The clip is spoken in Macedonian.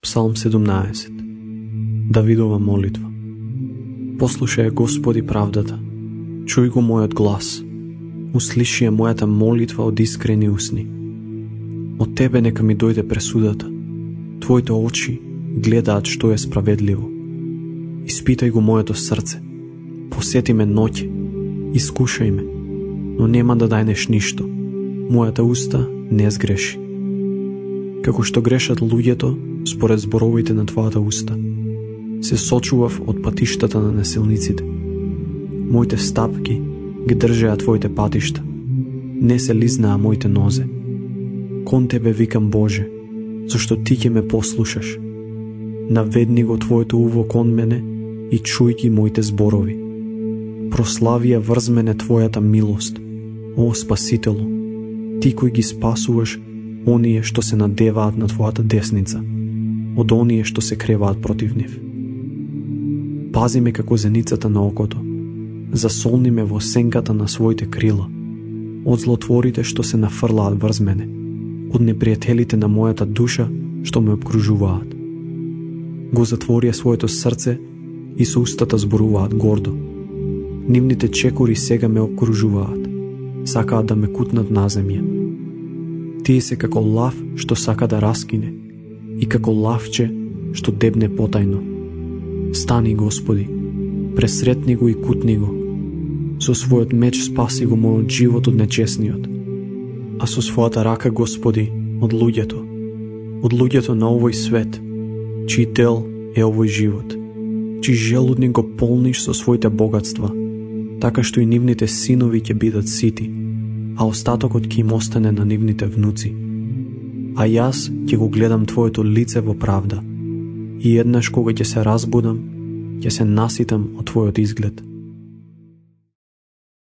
Псалм 17. Давидова молитва. Послушај, Господи, правдата. Чуј го мојот глас. Услиши ја мојата молитва од искрени усни. Од Тебе нека ми дојде пресудата. Твоите очи гледаат што е справедливо. Испитај го моето срце. Посети ме ноќе. Искушај ме, но нема да дајнеш ништо. Мојата уста не сгреши. Како што грешат луѓето според зборовите на Твојата уста. Се сочував од патиштата на насилниците. Моите стапки ги држеа Твоите патишта. Не се лизнаа моите нозе. Кон Тебе викам, Боже, зашто Ти ќе ме послушаш. Наведни го Твоето уво кон мене и чуј ги моите зборови. Прослави ја врз мене Твојата милост, о Спасителу, Ти кој ги спасуваш оние што се надеваат на Твојата десница, од оние што се креваат против нив. Пази ме како зеницата на окото, засолни ме во сенката на своите крила, од злотворите што се нафрлаат врз мене, од непријателите на мојата душа што ме обкружуваат. Го затворија своето срце и со устата зборуваат гордо. Нивните чекори сега ме обкружуваат, сакаат да ме кутнат на земја. Тие се како лав што сака да раскине и како лавче што дебне потајно. Стани, Господи, пресретни го и кутни го. Со својот меч спаси го мојот живот од нечесниот, а со својата рака, Господи, од луѓето на овој свет, чиј дел е овој живот, чиј желудник го полниш со своите богатства, така што и нивните синови ќе бидат сити, а остатокот ќе им остане на нивните внуци. А јас ќе го гледам Твоето лице во правда, и еднаш кога ќе се разбудам, ќе се наситам од Твојот изглед.